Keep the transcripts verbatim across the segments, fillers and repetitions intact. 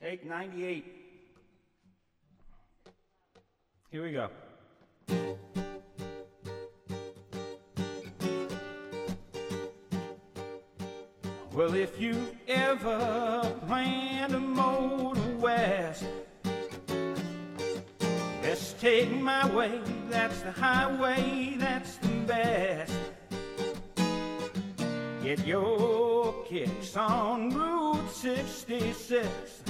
Take ninety-eight. Here we go. Well, if you ever plan to motor west, best take my way. That's the highway, that's the best. Get your kicks on Route sixty-six.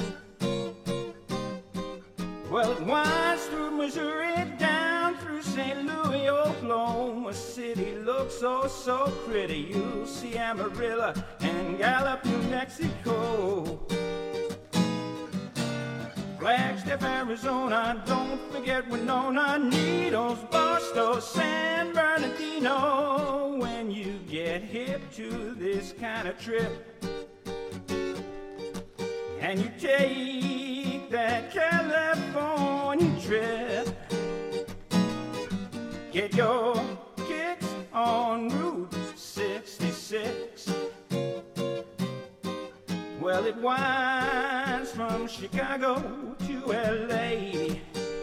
Well, it winds through Missouri, down through Saint Louis, Oklahoma City. Looks so, so pretty. You'll see Amarillo and Gallup, New Mexico. Flagstaff, Arizona, don't forget Winona, Needles, Barstow, San Bernardino. When you get hip to this kind of trip, and you take that California trip, get your kicks on Route sixty-six. Well, it winds from Chicago to L A,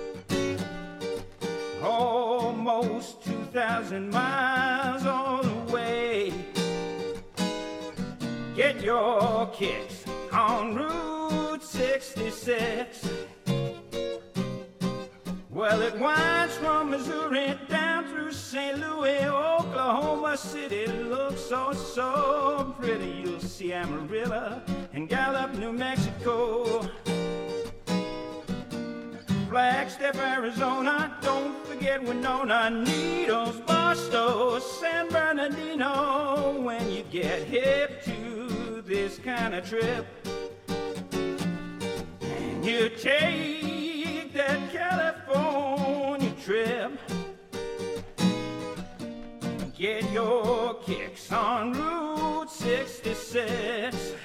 almost two thousand miles all the way. Get your kicks on Route sixty-six. Well, it winds from Missouri down through Saint Louis, Oklahoma City. Looks so, so pretty. You'll see Amarillo and Gallup, New Mexico. Flagstaff, Arizona, don't forget Winona, Needles, Barstow, San Bernardino. When you get hip to this kind of trip, and you take that California trip, get your kicks on Route sixty-six.